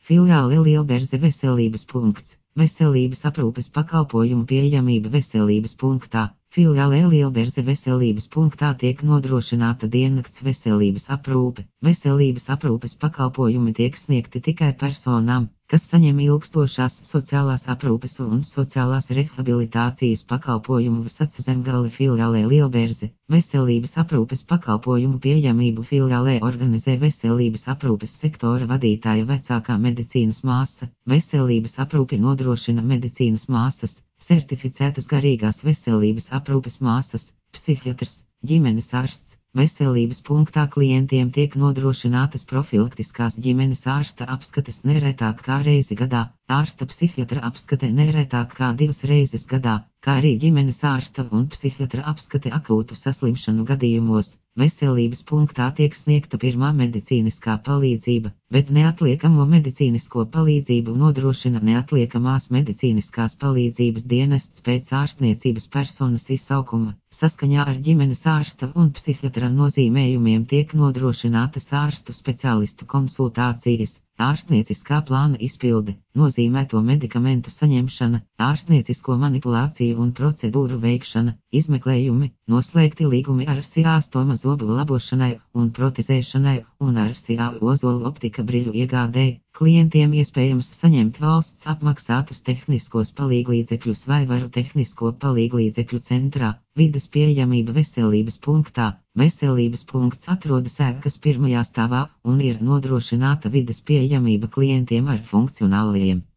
Filiāle Lielberze Veselības punkts. Veselības aprūpes pakalpojumu pieejamība veselības punktā. Filiālē Lielberze Veselības punktā tiek nodrošināta diennakts veselības aprūpe. Veselības aprūpes pakalpojumi tiek sniegti tikai personām, kas saņem ilgstošās sociālās aprūpes un sociālās rehabilitācijas pakalpojumu Vsac Zemgale filiālē Lielberze. Veselības aprūpes pakalpojumu pieejamību filiālē organizē veselības aprūpes sektora vadītāja vecākā medicīnas māsa. Veselības aprūpi nodrošina medicīnas māsas, certificētas garīgās veselības aprūpes māsas, psihiatrs, ģimenes ārsts. Veselības punktā klientiem tiek nodrošinātas profilaktiskās ģimenes ārsta apskates neretāk kā reizi gadā, ārsta psihiatra apskate neretāk kā 2 reizes gadā, kā arī ģimenes ārsta un psihiatra apskate akūtu saslimšanu gadījumos. Veselības punktā tiek sniegta pirmā medicīniskā palīdzība, bet neatliekamo medicīnisko palīdzību nodrošina neatliekamās medicīniskās palīdzības dienests pēc ārstniecības personas izsaukuma. Saskaņā ar ģimenes ārsta un psihiatra nozīmējumiem tiek nodrošinātas ārstu speciālistu konsultācijas, ārstnieciskā plāna izpilde, nozīmēto medikamentu saņemšana, ārstniecisko manipulāciju un procedūru veikšana, izmeklējumi, noslēgti līgumi ar SIA-stoma zobu labošanai un protezēšanai un ar SIA ozolu optika briļu iegādēji. Klientiem iespējams saņemt valsts apmaksātus tehniskos palīglīdzekļus vai varu tehnisko palīglīdzekļu centrā. Vides pieejamība veselības punktā. Veselības punkts atrodas ēkas 1. stāvā un ir nodrošināta vides pieejamība klientiem ar funkcionālajiem